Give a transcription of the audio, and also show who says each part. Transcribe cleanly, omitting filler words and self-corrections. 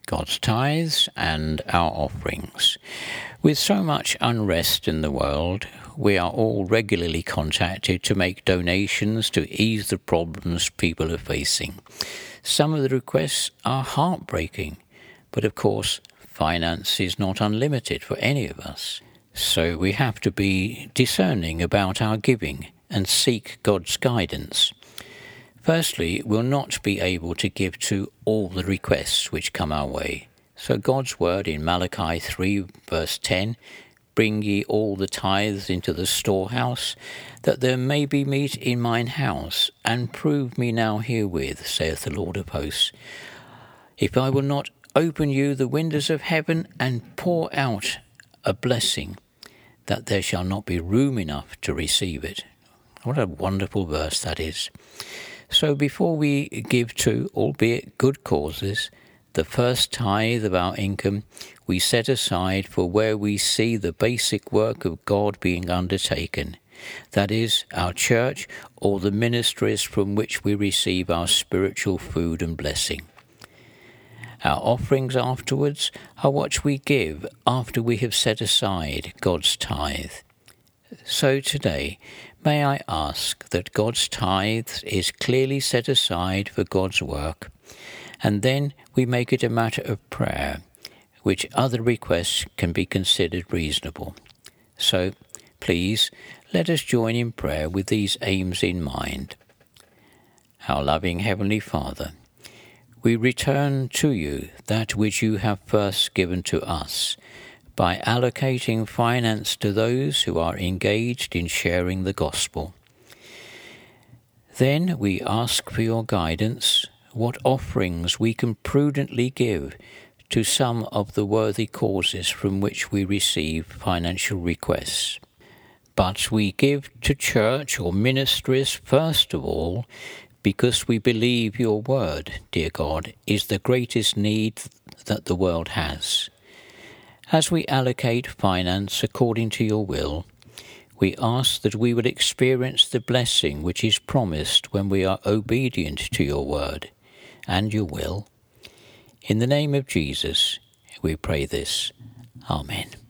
Speaker 1: God's tithes and our offerings. With so much unrest in the world, we are all regularly contacted to make donations to ease the problems people are facing. Some of the requests are heartbreaking, but of course, finance is not unlimited for any of us. So we have to be discerning about our giving and seek God's guidance. Firstly, we'll not be able to give to all the requests which come our way. So God's word in Malachi 3 verse 10, "Bring ye all the tithes into the storehouse, that there may be meat in mine house, and prove me now herewith, saith the Lord of hosts, if I will not open you the windows of heaven and pour out a blessing, that there shall not be room enough to receive it." What a wonderful verse that is. So before we give to, albeit good causes, the first tithe of our income, we set aside for where we see the basic work of God being undertaken. That is, our church or the ministries from which we receive our spiritual food and blessing. Our offerings afterwards are what we give after we have set aside God's tithe. So today, may I ask that God's tithe is clearly set aside for God's work, and then we make it a matter of prayer, which other requests can be considered reasonable. So, please, let us join in prayer with these aims in mind. Our loving Heavenly Father, we return to you that which you have first given to us, by allocating finance to those who are engaged in sharing the gospel. Then we ask for your guidance, what offerings we can prudently give to some of the worthy causes from which we receive financial requests. But we give to church or ministries first of all, because we believe your word, dear God, is the greatest need that the world has. As we allocate finance according to your will, we ask that we would experience the blessing which is promised when we are obedient to your word and your will. In the name of Jesus, we pray this. Amen.